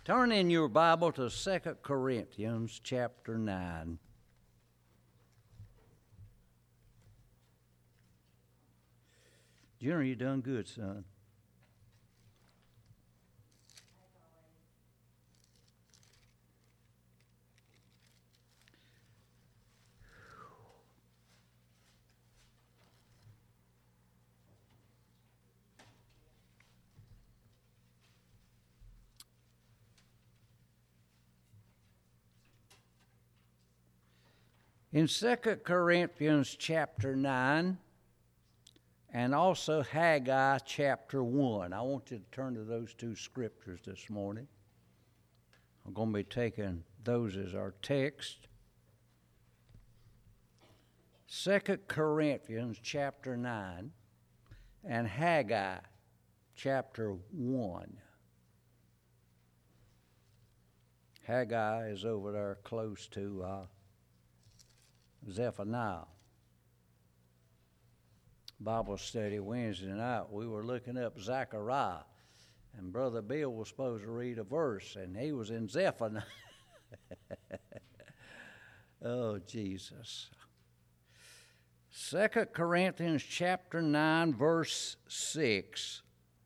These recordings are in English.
Turn in your Bible to 2 Corinthians chapter 9. Junior, you done good, son. In 2 Corinthians chapter 9 and also Haggai chapter 1. I want you to turn to those two scriptures this morning. I'm going to be taking those as our text. 2 Corinthians chapter 9 and Haggai chapter 1. Haggai is over there close to Zephaniah. Bible study Wednesday night, we were looking up Zechariah, and Brother Bill was supposed to read a verse, and he was in Zephaniah. Oh, Jesus. 2 Corinthians chapter 9, verse 6.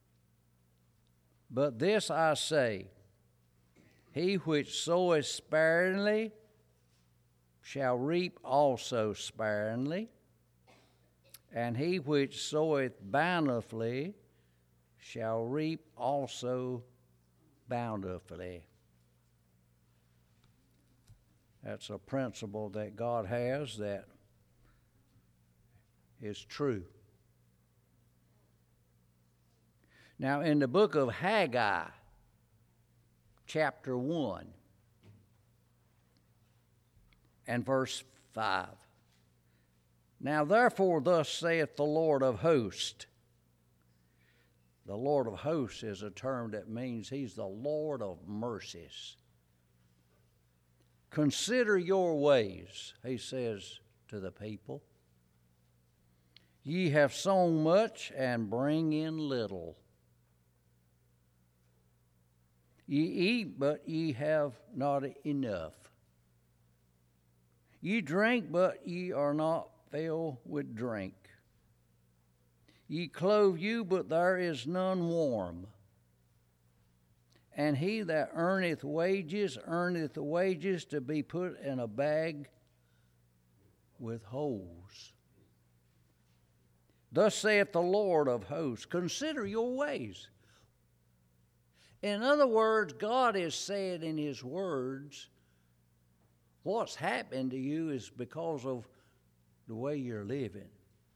But this I say, he which soweth sparingly shall reap also sparingly, and he which soweth bountifully shall reap also bountifully. That's a principle that God has that is true. Now, in the book of Haggai, chapter 1, and verse 5. Now therefore thus saith the Lord of hosts. The Lord of hosts is a term that means he's the Lord of mercies. Consider your ways, he says to the people. Ye have sown much and bring in little. Ye eat, but ye have not enough. Ye drink, but ye are not filled with drink. Ye clothe you, but there is none warm. And he that earneth wages to be put in a bag with holes. Thus saith the Lord of hosts, consider your ways. In other words, God is saying in his words, what's happened to you is because of the way you're living.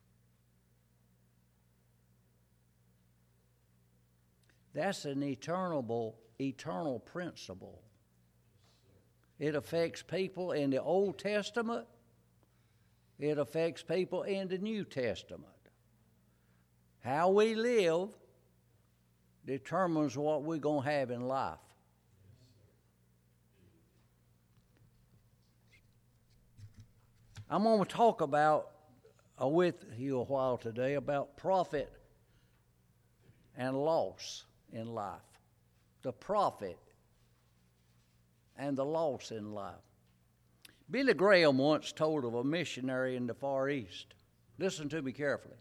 That's an eternal principle. It affects people in the Old Testament. It affects people in the New Testament. How we live determines what we're going to have in life. I'm going to talk with you a while today about profit and loss in life. The profit and the loss in life. Billy Graham once told of a missionary in the Far East. Listen to me carefully.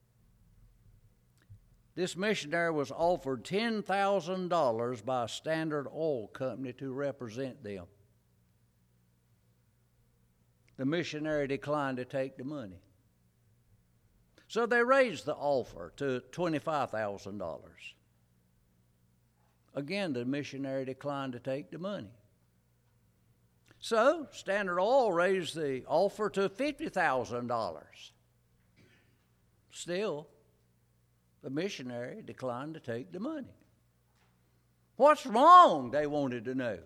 This missionary was offered $10,000 by a Standard Oil company to represent them. The missionary declined to take the money. So they raised the offer to $25,000. Again, the missionary declined to take the money. So Standard Oil raised the offer to $50,000. Still, the missionary declined to take the money. What's wrong? They wanted to know.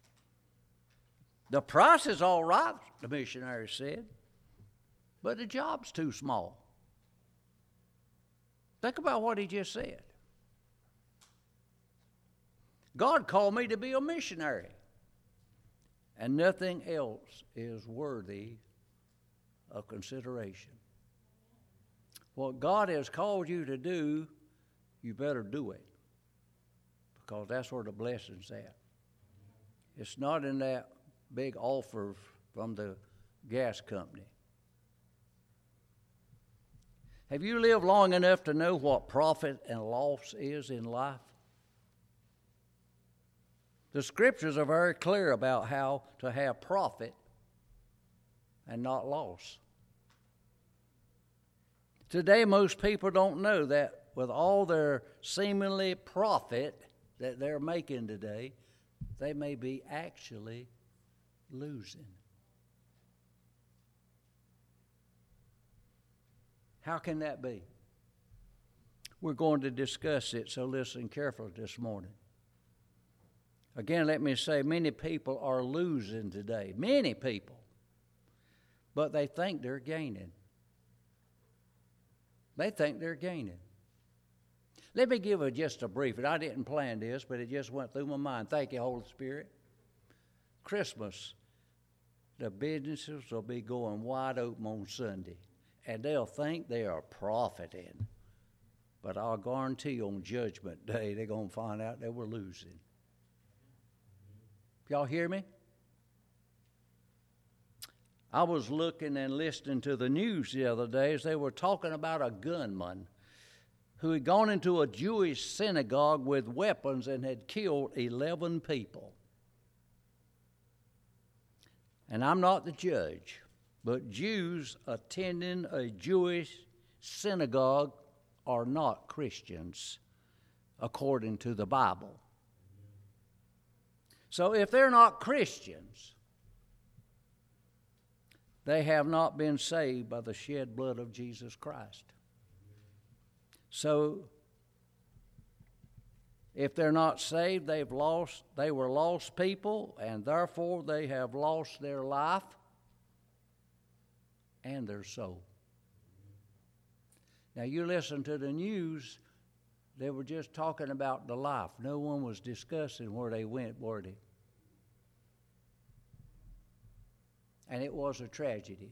The price is all right, the missionary said, but the job's too small. Think about what he just said. God called me to be a missionary, and nothing else is worthy of consideration. What God has called you to do, you better do it, because that's where the blessing's at. It's not in that big offer from the gas company. Have you lived long enough to know what profit and loss is in life? The scriptures are very clear about how to have profit and not loss. Today, most people don't know that with all their seemingly profit that they're making today, they may be actually losing. How can that be? We're going to discuss it, so listen carefully this morning. Again, let me say, many people are losing today. Many people. But they think they're gaining. They think they're gaining. Let me give just a brief, and I didn't plan this, but it just went through my mind. Thank you, Holy Spirit. Christmas, the businesses will be going wide open on Sunday, and they'll think they are profiting. But I'll guarantee you on Judgment Day, they're going to find out they were losing. Y'all hear me? I was looking and listening to the news the other day as they were talking about a gunman who had gone into a Jewish synagogue with weapons and had killed 11 people. And I'm not the judge, but Jews attending a Jewish synagogue are not Christians, according to the Bible. So if they're not Christians, they have not been saved by the shed blood of Jesus Christ. So if they're not saved, they were lost people, and therefore they have lost their life and their soul. Now you listen to the news, they were just talking about the life. No one was discussing where they went, were they? And it was a tragedy.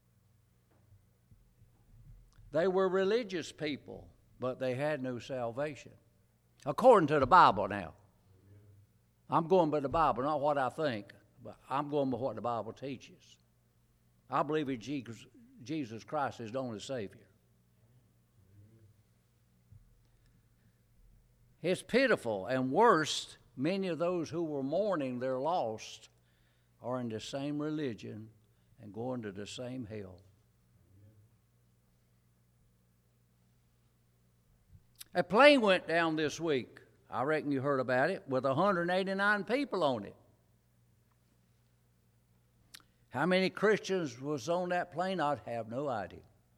They were religious people, but they had no salvation. According to the Bible now. I'm going by the Bible, not what I think, but I'm going by what the Bible teaches. I believe in Jesus Christ is the only Savior. It's pitiful, and worse, many of those who were mourning their lost are in the same religion and going to the same hell. A plane went down this week. I reckon you heard about it, with 189 people on it. How many Christians was on that plane? I have no idea.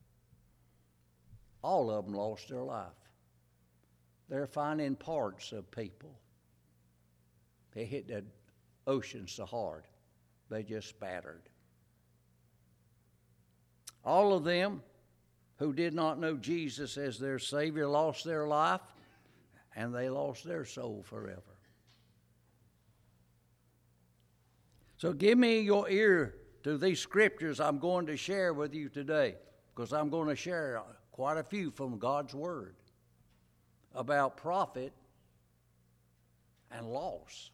All of them lost their life. They're finding parts of people. They hit the ocean so hard, they just spattered. All of them who did not know Jesus as their Savior lost their life, and they lost their soul forever. So give me your ear to these scriptures I'm going to share with you today, because I'm going to share quite a few from God's Word about profit and loss.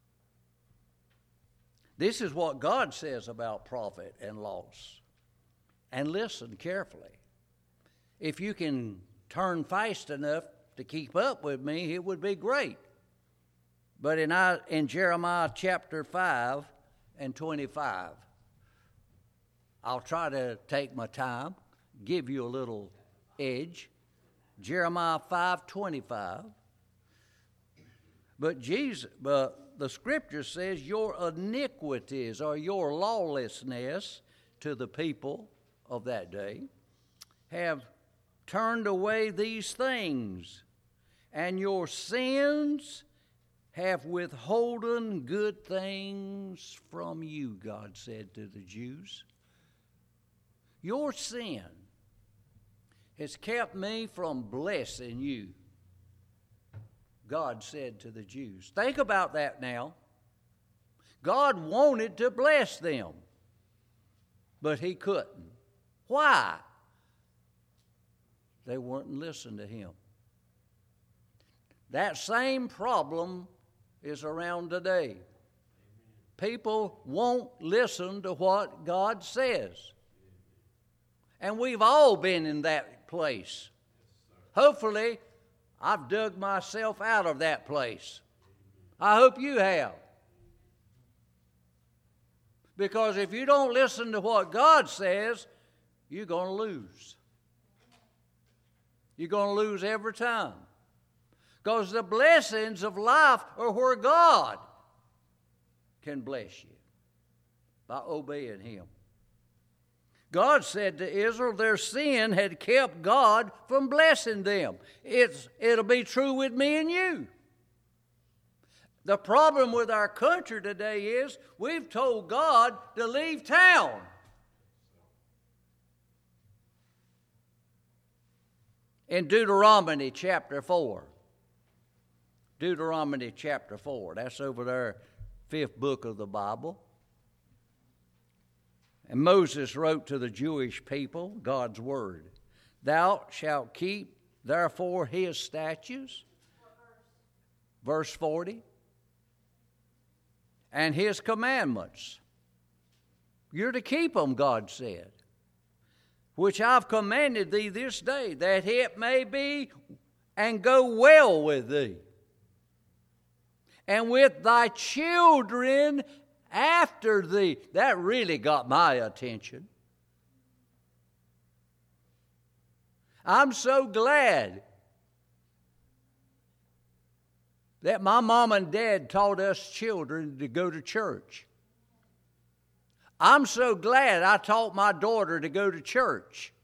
This is what God says about profit and loss. And listen carefully. If you can turn fast enough to keep up with me, it would be great. But in Jeremiah chapter 5 and 25, I'll try to take my time, give you a little edge. Jeremiah 5:25. But the scripture says your iniquities or your lawlessness to the people of that day have turned away these things, and your sins have withholden good things from you, God said to the Jews. Your sin has kept me from blessing you, God said to the Jews. Think about that now. God wanted to bless them, but he couldn't. Why? They weren't listening to him. That same problem is around today. people won't listen to what God says. And we've all been in that place. Hopefully, I've dug myself out of that place. I hope you have. Because if you don't listen to what God says, you're going to lose. You're going to lose every time. Because the blessings of life are where God can bless you, by obeying Him. God said to Israel their sin had kept God from blessing them. It'll be true with me and you. The problem with our country today is we've told God to leave town. In Deuteronomy chapter 4. Deuteronomy chapter 4. That's over there, 5th book of the Bible. And Moses wrote to the Jewish people God's word. Thou shalt keep therefore his statutes. Verse 40. And his commandments. You're to keep them, God said. Which I've commanded thee this day, that it may be and go well with thee. And with thy children after thee. That really got my attention. I'm so glad that my mom and dad taught us children to go to church. I'm so glad I taught my daughter to go to church.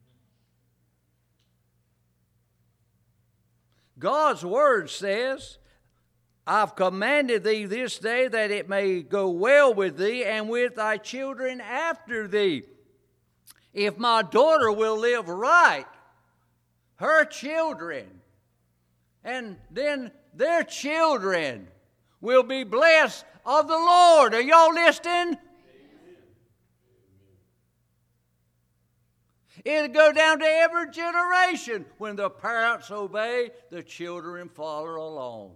God's word says, I've commanded thee this day that it may go well with thee and with thy children after thee. If my daughter will live right, her children, and then their children will be blessed of the Lord. Are y'all listening? It'll go down to every generation. When the parents obey, the children follow along.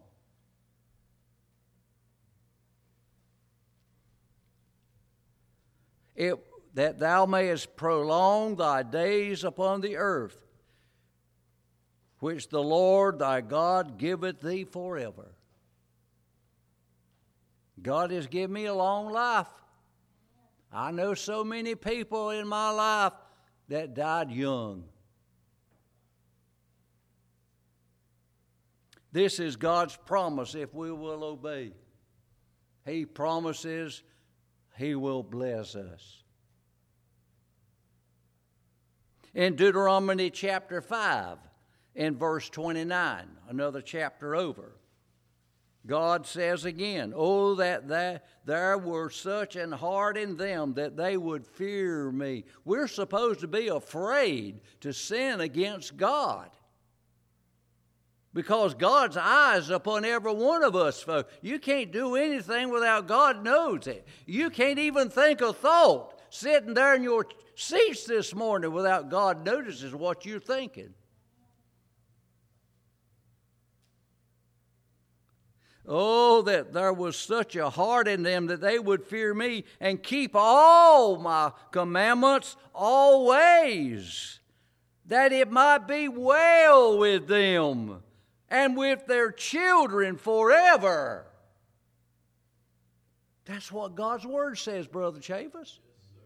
That thou mayest prolong thy days upon the earth, which the Lord thy God giveth thee forever. God has given me a long life. I know so many people in my life that died young. This is God's promise if we will obey. He promises He will bless us. In Deuteronomy chapter 5, in verse 29, another chapter over, God says again, oh, that there were such an heart in them that they would fear me. We're supposed to be afraid to sin against God, because God's eye is upon every one of us, folks. You can't do anything without God knows it. You can't even think a thought sitting there in your seats this morning without God notices what you're thinking. Oh, that there was such a heart in them that they would fear me and keep all my commandments always, that it might be well with them and with their children forever. That's what God's word says, Brother Chavis.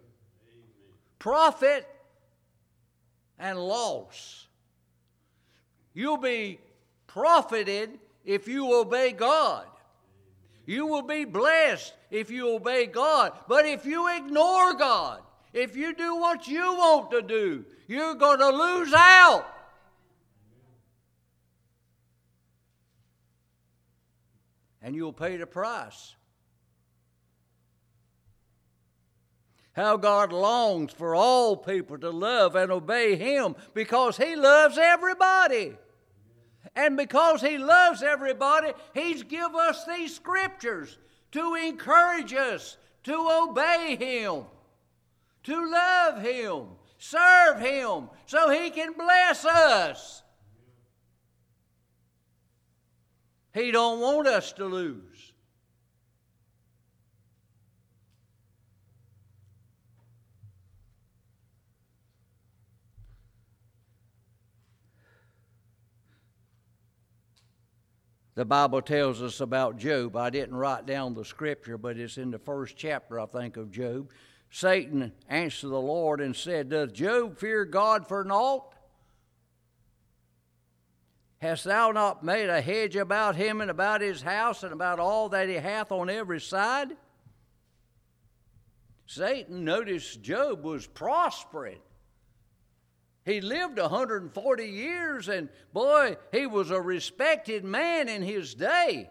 Profit and loss. You'll be profited if you obey God. You will be blessed if you obey God. But if you ignore God, if you do what you want to do, you're going to lose out. And you'll pay the price. How God longs for all people to love and obey Him, because He loves everybody. And because He loves everybody, He's given us these scriptures to encourage us to obey Him, to love Him, serve Him, so He can bless us. He don't want us to lose. The Bible tells us about Job. I didn't write down the scripture, but it's in the first chapter, I think, of Job. Satan answered the Lord and said, Doth Job fear God for naught? Hast thou not made a hedge about him and about his house and about all that he hath on every side? Satan noticed Job was prospering. He lived 140 years, and boy, he was a respected man in his day.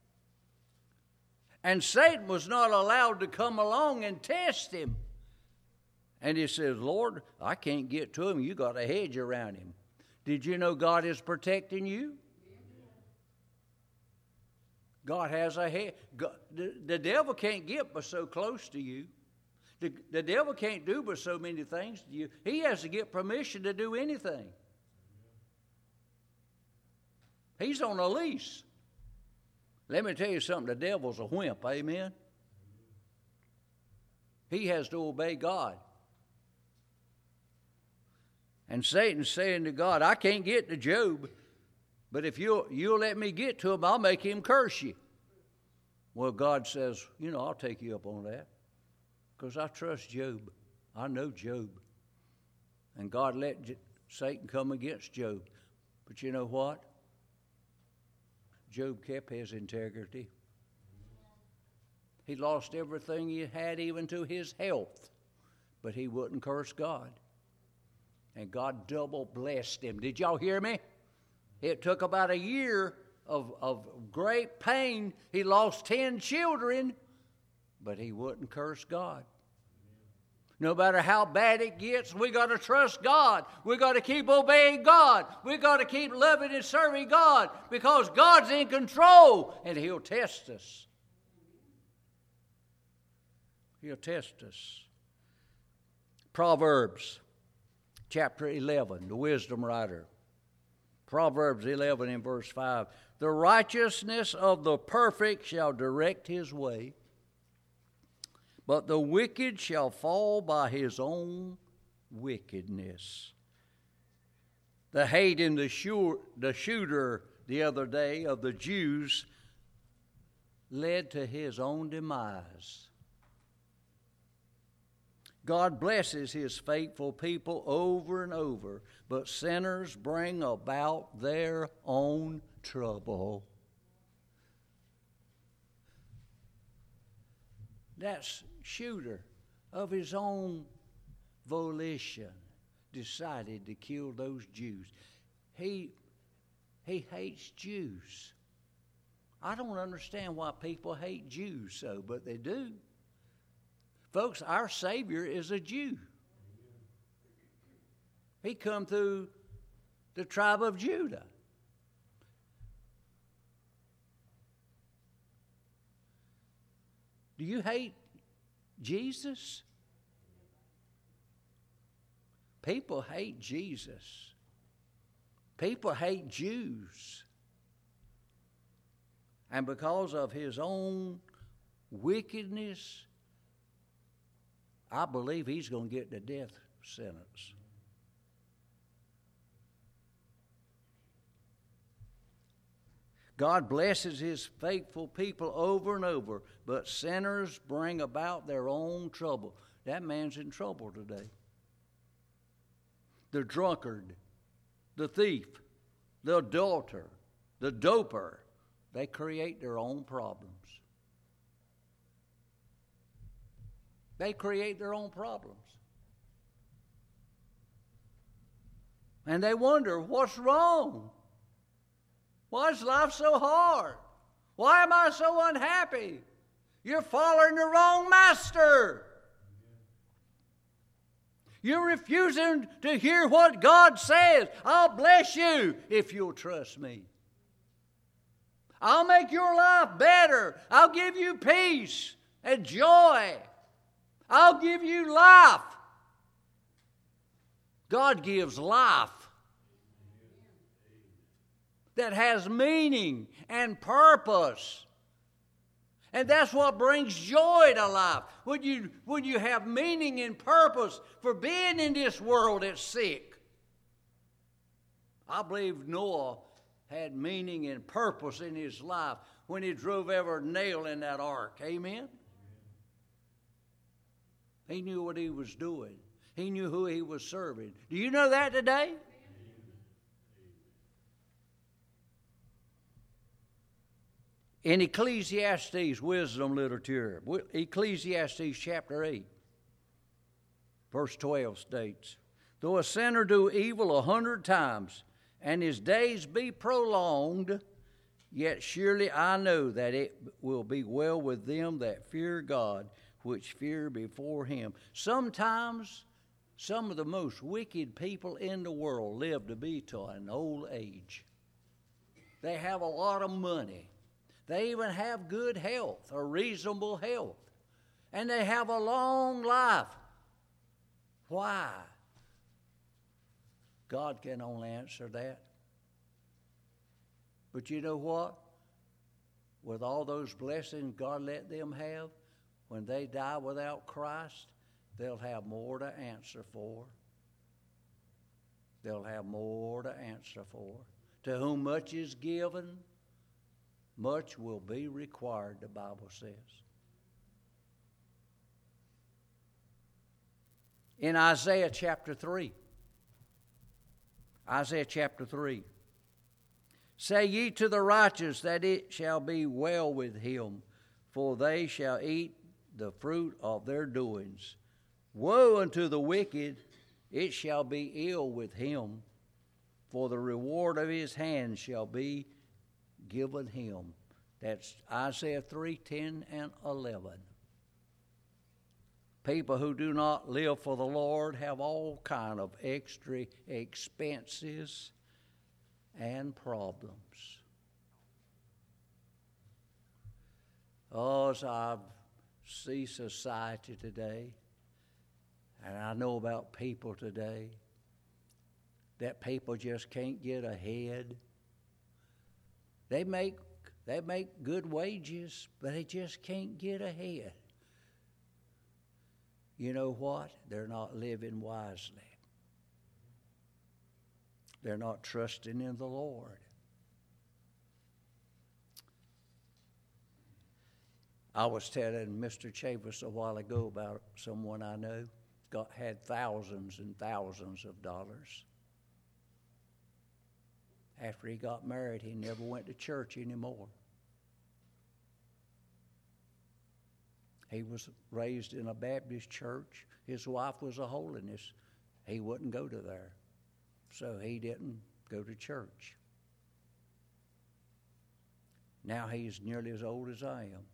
And Satan was not allowed to come along and test him. And he says, Lord, I can't get to him. You got a hedge around him. Did you know God is protecting you? God has a hedge. The devil can't get but so close to you. The devil can't do but so many things to you. He has to get permission to do anything. He's on a leash. Let me tell you something. The devil's a wimp. Amen? He has to obey God. And Satan's saying to God, I can't get to Job, but if you'll let me get to him, I'll make him curse you. Well, God says, I'll take you up on that. Because I trust Job. I know Job. And God let Satan come against Job. But you know what? Job kept his integrity. He lost everything he had, even to his health. But he wouldn't curse God. And God double blessed him. Did y'all hear me? It took about a year of great pain. He lost 10 children. But he wouldn't curse God. No matter how bad it gets, we got to trust God. We got to keep obeying God. We got to keep loving and serving God because God's in control and He'll test us. He'll test us. Proverbs chapter 11, the wisdom writer. Proverbs 11 and verse 5. The righteousness of the perfect shall direct his way, but the wicked shall fall by his own wickedness. The hate in the shooter the other day of the Jews led to his own demise. God blesses His faithful people over and over, but sinners bring about their own trouble. That shooter, of his own volition, decided to kill those Jews. He hates Jews. I don't understand why people hate Jews so, but they do. Folks, our Savior is a Jew. He come through the tribe of Judah. Do you hate Jesus? People hate Jesus. People hate Jews. And because of his own wickedness, I believe he's going to get the death sentence. God blesses His faithful people over and over, but sinners bring about their own trouble. That man's in trouble today. The drunkard, the thief, the adulterer, the doper, they create their own problems. They create their own problems. And they wonder, what's wrong? Why is life so hard? Why am I so unhappy? You're following the wrong master. You're refusing to hear what God says. I'll bless you if you'll trust me. I'll make your life better. I'll give you peace and joy. I'll give you life. God gives life that has meaning and purpose. And that's what brings joy to life. When you have meaning and purpose for being in this world that's sick. I believe Noah, had meaning and purpose in his life when he drove every nail in that ark. Amen? He knew what he was doing. He knew who he was serving. Do you know that today? In Ecclesiastes wisdom literature, Ecclesiastes chapter 8, verse 12 states, though a sinner do evil 100 times, and his days be prolonged, yet surely I know that it will be well with them that fear God, which fear before him. Sometimes some of the most wicked people in the world live to be to an old age. They have a lot of money. They even have good health or reasonable health. And they have a long life. Why? God can only answer that. But you know what? With all those blessings God let them have, when they die without Christ, they'll have more to answer for. They'll have more to answer for. To whom much is given, much will be required, the Bible says. In Isaiah chapter 3, say ye to the righteous that it shall be well with him, for they shall eat the fruit of their doings. Woe unto the wicked, it shall be ill with him, for the reward of his hand shall be given him. That's Isaiah 3, 10 and 11. People who do not live for the Lord have all kind of extra expenses and problems. Oh, as I see society today, and I know about people today, that people just can't get ahead. They make good wages, but they just can't get ahead. You know what? They're not living wisely. They're not trusting in the Lord. I was telling Mr. Chavis a while ago about someone I know had thousands and thousands of dollars. After he got married, he never went to church anymore. He was raised in a Baptist church. His wife was a holiness. He wouldn't go to there. So he didn't go to church. Now he's nearly as old as I am.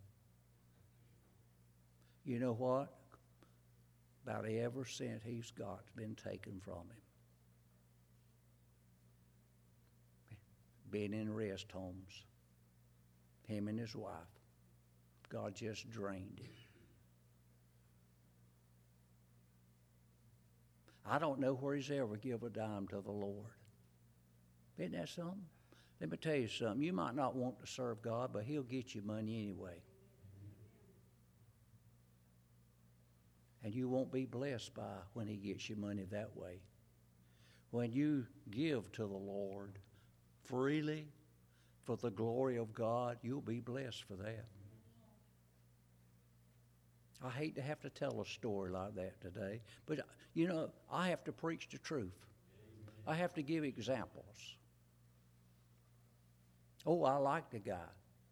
You know what? About every cent he's got's been taken from him. Being in rest homes. Him and his wife. God just drained him. I don't know where he's ever give a dime to the Lord. Isn't that something? Let me tell you something. You might not want to serve God, but he'll get you money anyway. And you won't be blessed by when he gets you money that way. When you give to the Lord freely for the glory of God, you'll be blessed for that. I hate to have to tell a story like that today, but, you know, I have to preach the truth. I have to give examples. Oh, I like the guy.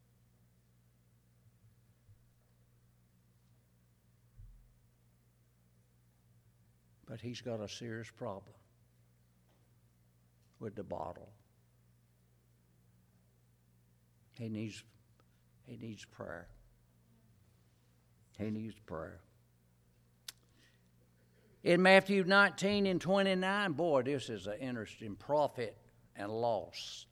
But he's got a serious problem with the bottle. He needs prayer. He needs prayer. In Matthew 19 and 29, boy, this is an interesting profit and loss.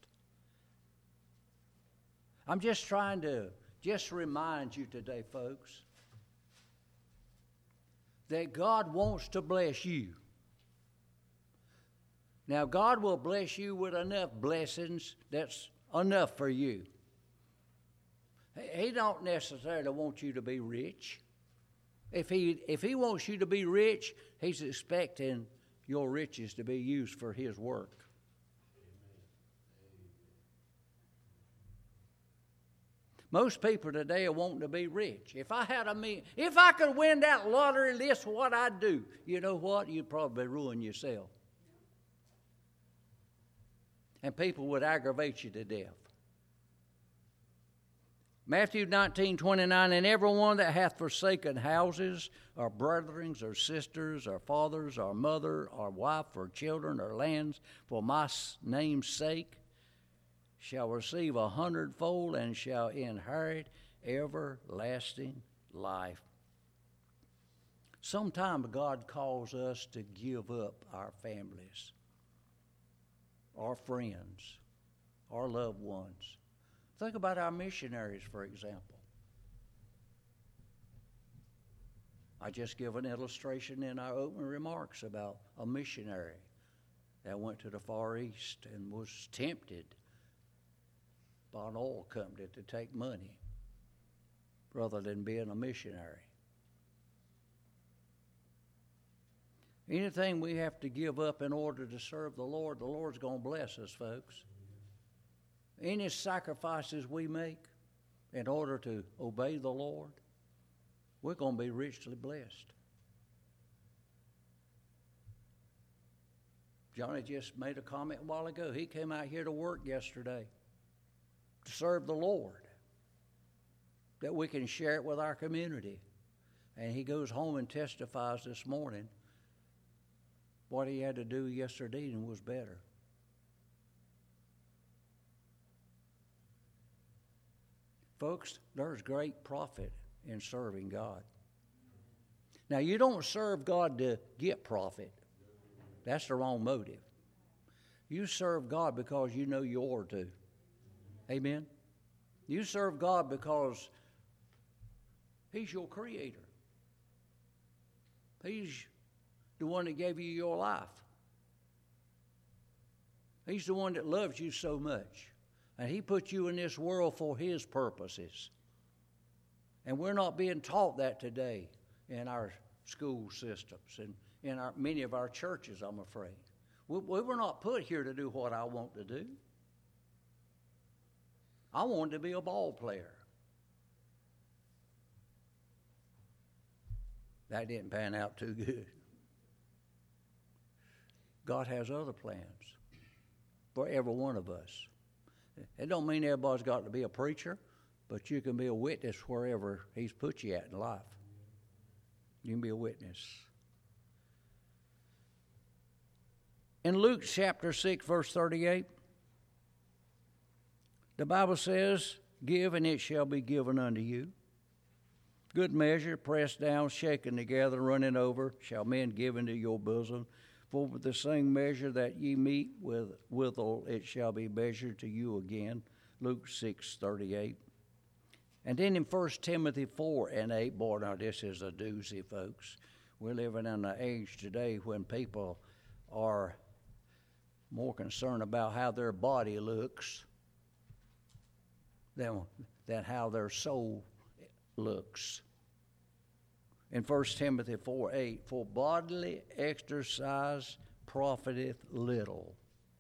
I'm just trying to remind you today, folks, that God wants to bless you. Now, God will bless you with enough blessings that's enough for you. He don't necessarily want you to be rich. If he wants you to be rich, he's expecting your riches to be used for his work. Most people today are wanting to be rich. If I could win that lottery list, what I'd do. You know what? You'd probably ruin yourself. And people would aggravate you to death. Matthew 19:29, and everyone that hath forsaken houses, or brethren, or sisters, or fathers, or mother, or wife, or children, or lands, for my name's sake, shall receive 100-fold and shall inherit everlasting life. Sometimes God calls us to give up our families, our friends, our loved ones. Think about our missionaries, for example. I just give an illustration in our opening remarks about a missionary that went to the Far East and was tempted by an oil company to take money rather than being a missionary. Anything we have to give up in order to serve the Lord's going to bless us, folks. Any sacrifices we make in order to obey the Lord, we're going to be richly blessed. Johnny just made a comment a while ago. He came out here to work yesterday to serve the Lord, that we can share it with our community. And he goes home and testifies this morning what he had to do yesterday and was better. Folks, there's great profit in serving God. Now, you don't serve God to get profit. That's the wrong motive. You serve God because you know you ought to. Amen? You serve God because He's your creator. He's the one that gave you your life. He's the one that loves you so much. And He put you in this world for His purposes. And we're not being taught that today in our school systems and in many of our churches, I'm afraid. We were not put here to do what I want to do. I wanted to be a ball player. That didn't pan out too good. God has other plans for every one of us. It don't mean everybody's got to be a preacher, but you can be a witness wherever He's put you at in life. You can be a witness. In Luke chapter 6, verse 38, the Bible says, "Give, and it shall be given unto you. Good measure, pressed down, shaken together, running over, shall men give into your bosom. For with the same measure that ye meet withal, it shall be measured to you again." Luke 6:38. And then in 1 Timothy 4:8, boy, now this is a doozy, folks. We're living in an age today when people are more concerned about how their body looks than how their soul looks. In 1 Timothy 4:8, "For bodily exercise profiteth little,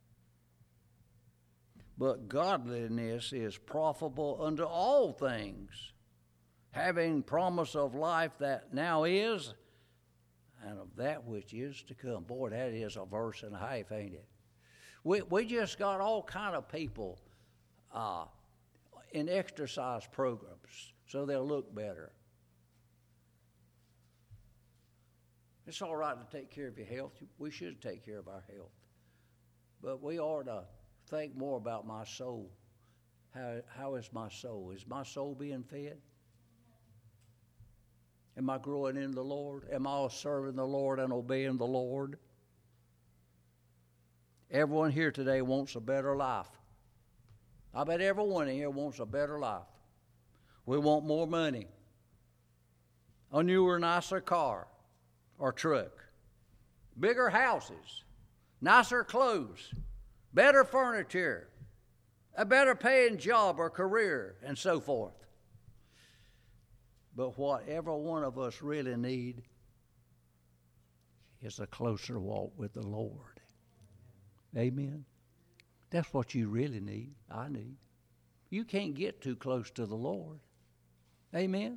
but godliness is profitable unto all things, having promise of life that now is, and of that which is to come." Boy, that is a verse and a half, ain't it? We just got all kind of people in exercise programs so they'll look better. It's all right to take care of your health. We should take care of our health. But we ought to think more about my soul. How is my soul? Is my soul being fed? Am I growing in the Lord? Am I serving the Lord and obeying the Lord? Everyone here today wants a better life. I bet everyone in here wants a better life. We want more money, a newer, nicer car or truck, bigger houses, nicer clothes, better furniture, a better paying job or career, and so forth. But what every one of us really need is a closer walk with the Lord. Amen? That's what you really need. I need. You can't get too close to the Lord. Amen?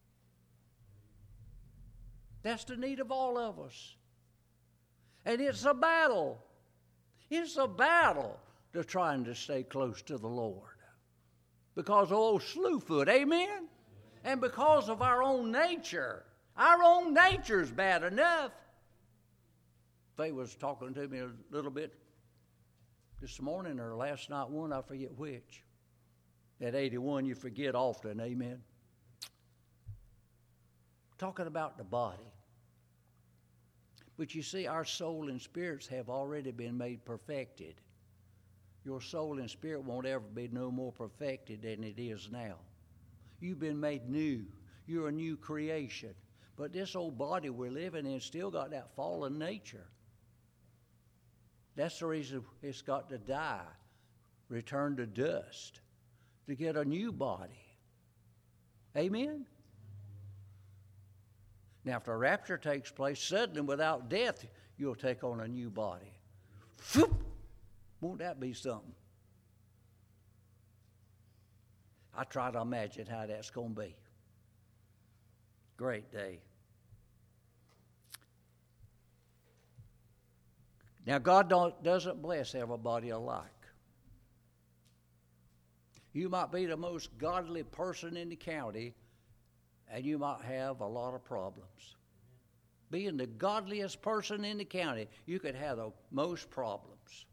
That's the need of all of us. And it's a battle. It's a battle to trying to stay close to the Lord. Because of old Slewfoot, amen? And because of our own nature. Our own nature's bad enough. Faye was talking to me a little bit this morning or last night, I forget which. At 81, you forget often, amen? Talking about the body. But you see, our soul and spirits have already been made perfected. Your soul and spirit won't ever be no more perfected than it is now. You've been made new. You're a new creation. But this old body we're living in still got that fallen nature. That's the reason it's got to die, return to dust, to get a new body. Amen? Now, if the rapture takes place suddenly without death, you'll take on a new body. Won't that be something? I try to imagine how that's going to be. Great day. Now, God doesn't bless everybody alike. You might be the most godly person in the county, and you might have a lot of problems. Being the godliest person in the county, you could have the most problems.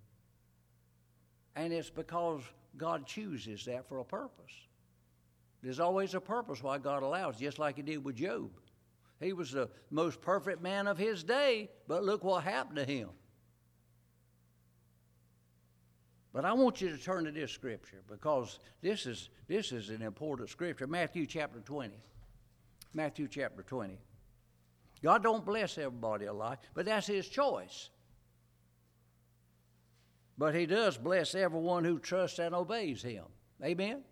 And it's because God chooses that for a purpose. There's always a purpose why God allows, just like He did with Job. He was the most perfect man of his day, but look what happened to him. But I want you to turn to this scripture because this is an important scripture. Matthew chapter 20. Matthew chapter 20. God don't bless everybody alike, but that's His choice. But He does bless everyone who trusts and obeys Him. Amen?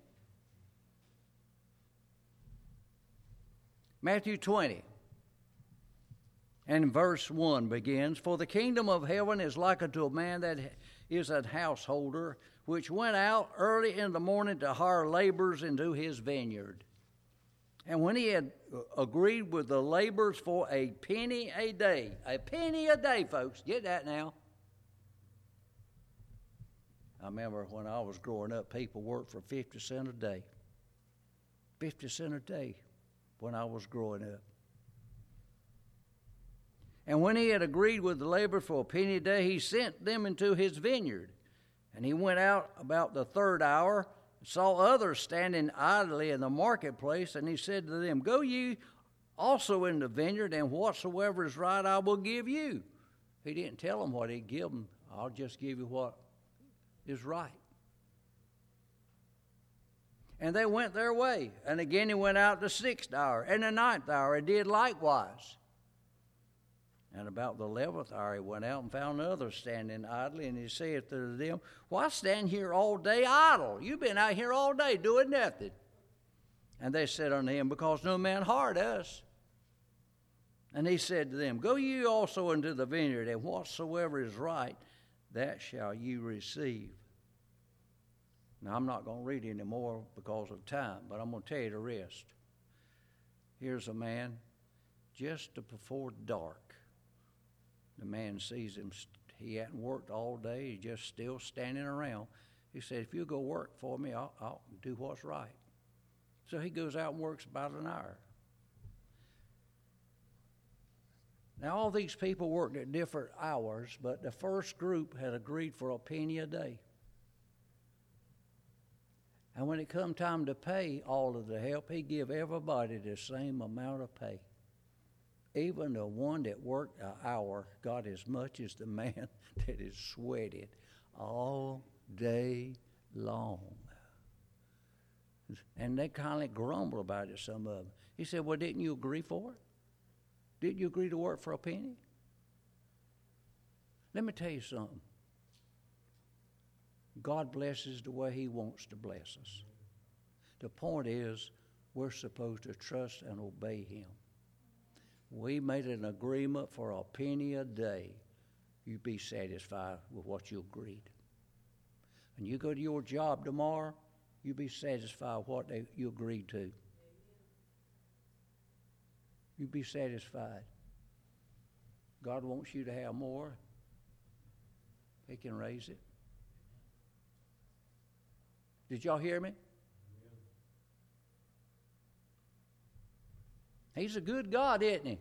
Matthew 20. And verse 1 begins, For the kingdom of heaven is like unto a man that is a householder, which went out early in the morning to hire laborers into his vineyard. And when he had agreed with the laborers for a penny a day, folks, get that now. I remember when I was growing up, people worked for 50 cents a day. 50 cents a day when I was growing up. And when he had agreed with the laborers for a penny a day, he sent them into his vineyard. And he went out about the third hour, saw others standing idly in the marketplace, and he said to them, Go ye also in the vineyard, and whatsoever is right I will give you. He didn't tell them what he'd give them. I'll just give you what is right. And they went their way. And again he went out the 6th hour and the 9th hour, and did likewise. And about the 11th hour he went out and found others standing idly, and he said to them, Why stand here all day idle? You've been out here all day doing nothing. And they said unto him, Because no man hired us. And he said to them, Go ye also into the vineyard, and whatsoever is right, that shall you receive. Now, I'm not going to read any more because of time, but I'm going to tell you the rest. Here's a man just before dark. The man sees him. He hadn't worked all day. He's just still standing around. He said, If you go work for me, I'll do what's right. So he goes out and works about an hour. Now, all these people worked at different hours, but the first group had agreed for a penny a day. And when it come time to pay all of the help, he give everybody the same amount of pay. Even the one that worked an hour got as much as the man that is sweated all day long. And they kind of grumble about it, some of them. He said, Well, didn't you agree for it? Didn't you agree to work for a penny? Let me tell you something. God blesses the way He wants to bless us. The point is, we're supposed to trust and obey Him. We made an agreement for a penny a day. You be satisfied with what you agreed. And you go to your job tomorrow, You be satisfied with what you agreed to. You be satisfied. God wants you to have more. He can raise it. Did y'all hear me? He's a good God, isn't he?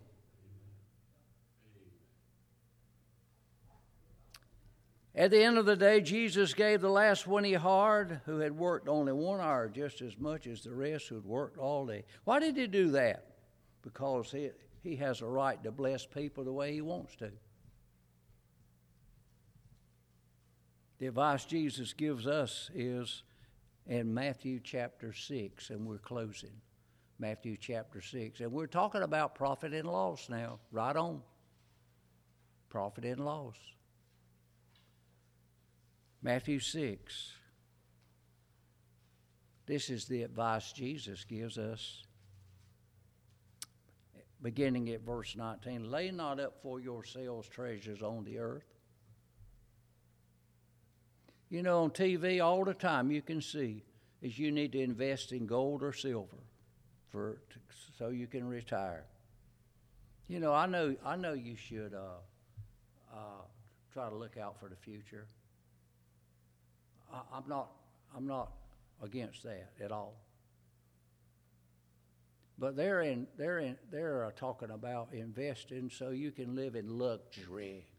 At the end of the day, Jesus gave the last one he hired, who had worked only 1 hour, just as much as the rest who had worked all day. Why did he do that? Because he has a right to bless people the way he wants to. The advice Jesus gives us is in Matthew chapter 6, and we're closing. Matthew chapter 6. And we're talking about profit and loss now. Right on. Profit and loss. Matthew 6. This is the advice Jesus gives us. Beginning at verse 19. Lay not up for yourselves treasures on the earth. You know, on TV all the time you can see is you need to invest in gold or silver so you can retire. You know, I know you should try to look out for the future. I'm not against that at all. But they're talking about investing so you can live in luxury.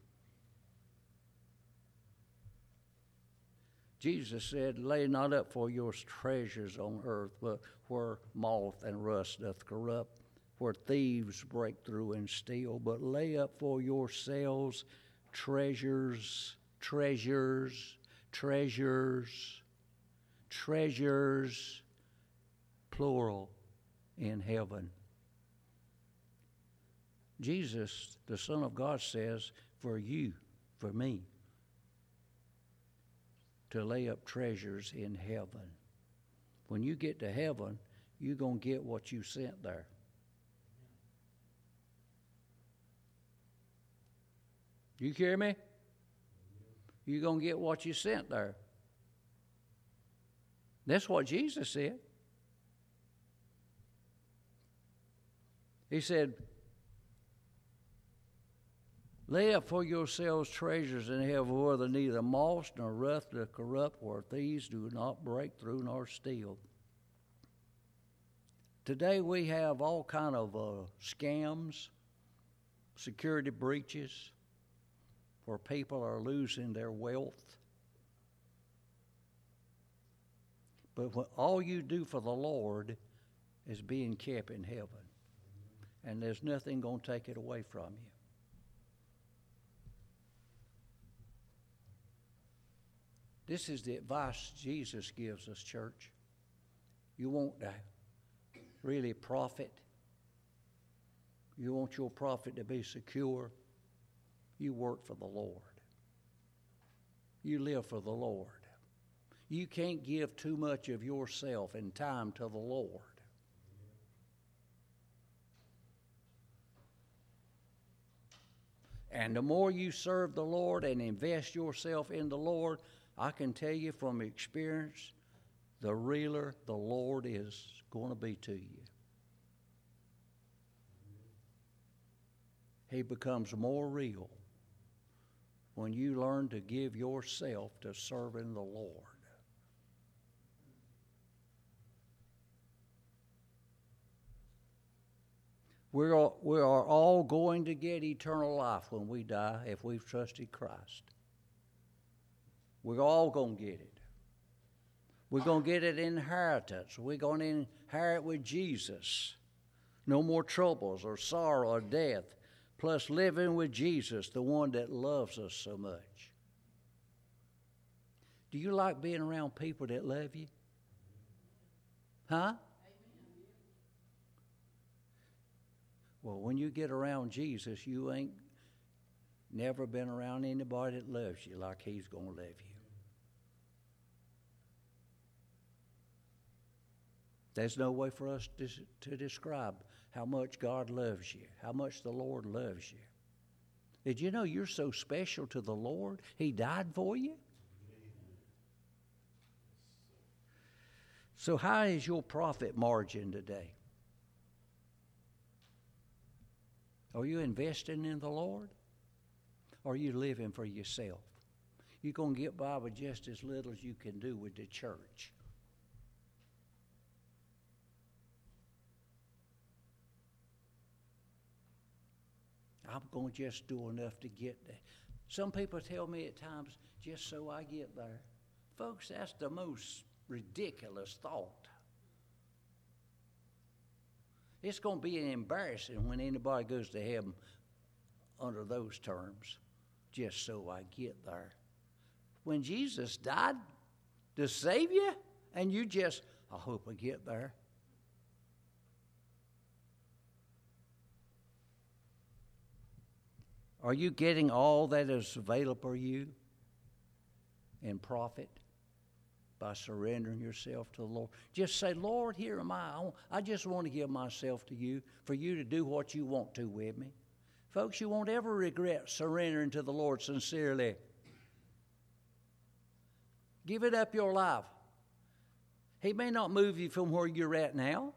Jesus said, lay not up for your treasures on earth, but where moth and rust doth corrupt, where thieves break through and steal, but lay up for yourselves treasures, plural, in heaven. Jesus, the Son of God, says, for you, for me, to lay up treasures in heaven. When you get to heaven, you're going to get what you sent there. You hear me? You're going to get what you sent there. That's what Jesus said. He said, lay up for yourselves treasures in heaven, where neither moth nor rust doth corrupt, where thieves do not break through nor steal. Today we have all kind of scams, security breaches, where people are losing their wealth. But what all you do for the Lord is being kept in heaven. And there's nothing going to take it away from you. This is the advice Jesus gives us, church. You want to really profit. You want your profit to be secure. You work for the Lord. You live for the Lord. You can't give too much of yourself and time to the Lord. And the more you serve the Lord and invest yourself in the Lord, I can tell you from experience, the realer the Lord is going to be to you. He becomes more real when you learn to give yourself to serving the Lord. We are all going to get eternal life when we die if we've trusted Christ. We're all going to get it. We're going to get an inheritance. We're going to inherit with Jesus. No more troubles or sorrow or death. Plus living with Jesus, the one that loves us so much. Do you like being around people that love you? Huh? Well, when you get around Jesus, you ain't never been around anybody that loves you like he's going to love you. There's no way for us to describe how much God loves you, how much the Lord loves you. Did you know you're so special to the Lord? He died for you? So how is your profit margin today? Are you investing in the Lord? Or are you living for yourself? You're going to get by with just as little as you can do with the church. I'm going to just do enough to get there. Some people tell me at times, just so I get there. Folks, that's the most ridiculous thought. It's going to be embarrassing when anybody goes to heaven under those terms, just so I get there. When Jesus died to save you, and you just, I hope I get there. Are you getting all that is available for you in profit by surrendering yourself to the Lord? Just say, Lord, here am I. I just want to give myself to you for you to do what you want to with me. Folks, you won't ever regret surrendering to the Lord sincerely. Give it up your life. He may not move you from where you're at now.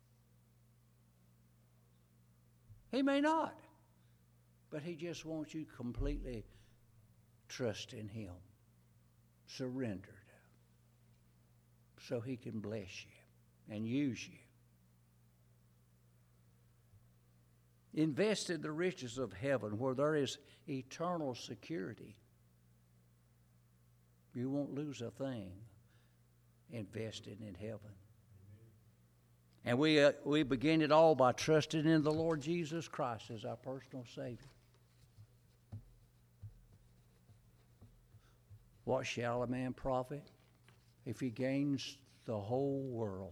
He may not. But he just wants you completely trust in him, surrendered, so he can bless you and use you. Invest in the riches of heaven where there is eternal security. You won't lose a thing investing in heaven. And we begin it all by trusting in the Lord Jesus Christ as our personal Savior. What shall a man profit if he gains the whole world?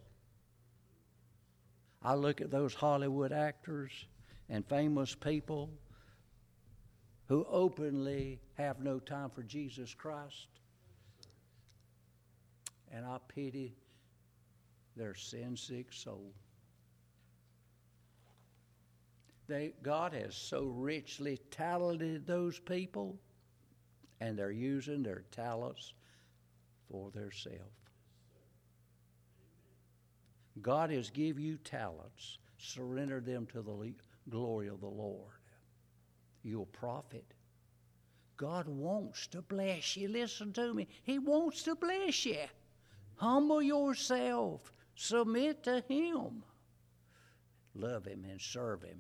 I look at those Hollywood actors and famous people who openly have no time for Jesus Christ, and I pity their sin-sick soul. God has so richly talented those people, and they're using their talents for themselves. God has given you talents. Surrender them to the glory of the Lord. You'll profit. God wants to bless you. Listen to me. He wants to bless you. Humble yourself. Submit to him. Love him and serve him.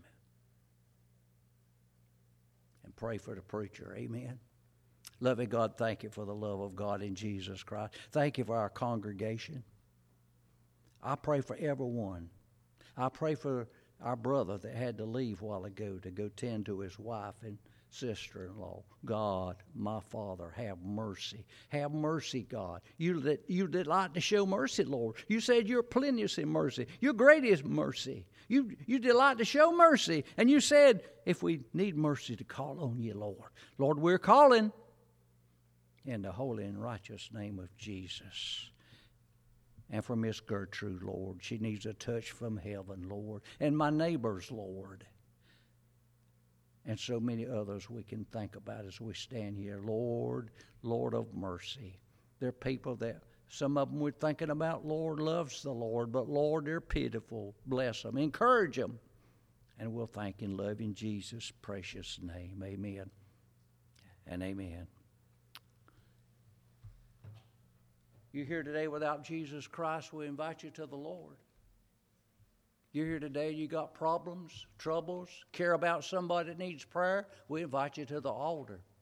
And pray for the preacher. Amen. Loving God, thank you for the love of God in Jesus Christ. Thank you for our congregation. I pray for everyone. I pray for our brother that had to leave a while ago to go tend to his wife and sister-in-law. God, my Father, have mercy. Have mercy, God. You delight to show mercy, Lord. You said you're plenteous in mercy. You're greatest mercy. You delight to show mercy. And you said, if we need mercy, to call on you, Lord. Lord, we're calling in the holy and righteous name of Jesus. And for Miss Gertrude, Lord, she needs a touch from heaven, Lord. And my neighbors, Lord. And so many others we can think about as we stand here. Lord, Lord of mercy. There are people that some of them we're thinking about, Lord, loves the Lord. But, Lord, they're pitiful. Bless them. Encourage them. And we'll thank and love in Jesus' precious name. Amen and amen. You're here today without Jesus Christ, we invite you to the Lord. You're here today, you got problems, troubles, care about somebody that needs prayer, we invite you to the altar.